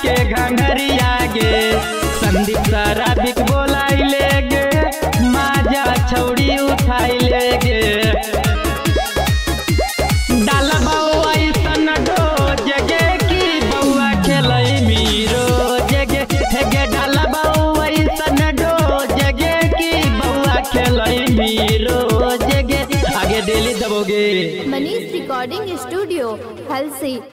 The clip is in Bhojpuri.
के घंघरिया गे संदीप सराबिक बोलाइले गे माजा छौड़ी उठाइले गे डाल बउआ ऐसन डोज गे की बउआ खेलै मीरो जगे हे डाल बउआ ऐसन डोज गे की बउआ खेलै मीरो जगे आगे डेली दबोगे। Manish recording studio Halsi.